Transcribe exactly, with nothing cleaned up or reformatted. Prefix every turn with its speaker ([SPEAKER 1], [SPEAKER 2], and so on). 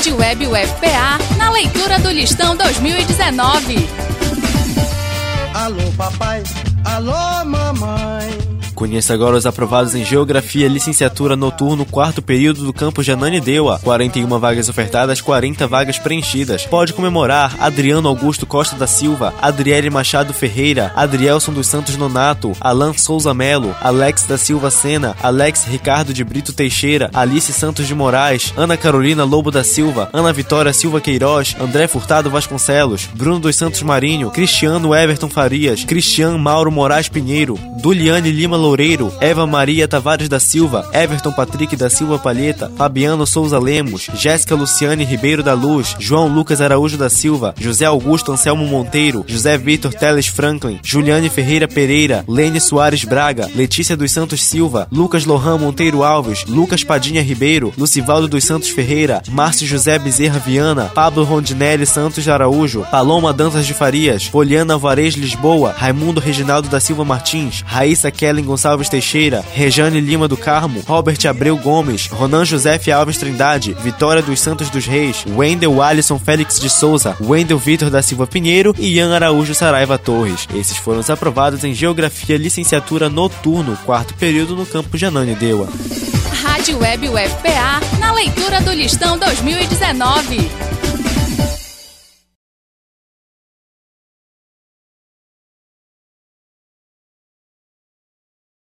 [SPEAKER 1] Rádio Web U F P A, na leitura do Listão dois mil e dezenove.
[SPEAKER 2] Alô papai, alô mamãe.
[SPEAKER 3] Conheça agora os aprovados em Geografia, licenciatura noturno, quarto período do campus de Ananindeua. quarenta e uma vagas ofertadas, quarenta vagas preenchidas. Pode comemorar Adriano Augusto Costa da Silva, Adriele Machado Ferreira, Adrielson dos Santos Nonato, Alan Souza Melo, Alex da Silva Sena, Alex Ricardo de Brito Teixeira, Alice Santos de Moraes, Ana Carolina Lobo da Silva, Ana Vitória Silva Queiroz, André Furtado Vasconcelos, Bruno dos Santos Marinho, Cristiano Everton Farias, Cristian Mauro Moraes Pinheiro, Duliane Lima Loureiro, Eva Maria Tavares da Silva, Everton Patrick da Silva Palheta, Fabiano Souza Lemos, Jéssica Luciane Ribeiro da Luz, João Lucas Araújo da Silva, José Augusto Anselmo Monteiro, José Vitor Teles Franklin, Juliane Ferreira Pereira, Lene Soares Braga, Letícia dos Santos Silva, Lucas Lohan Monteiro Alves, Lucas Padinha Ribeiro, Lucivaldo dos Santos Ferreira, Márcio José Bezerra Viana, Pablo Rondinelli Santos Araújo, Paloma Dantas de Farias, Poliana Alvarez Lisboa, Raimundo Reginaldo da Silva Martins, Raíssa Kellen Gonçalves Teixeira, Rejane Lima do Carmo, Robert Abreu Gomes, Ronan José Alves Trindade, Vitória dos Santos dos Reis, Wendel Alisson Félix de Souza, Wendel Vitor da Silva Pinheiro e Ian Araújo Saraiva Torres. Esses foram os aprovados em Geografia, licenciatura noturno, quarto período no campus de Ananindeua.
[SPEAKER 1] Rádio Web U F P A, na leitura do Listão dois mil e dezenove.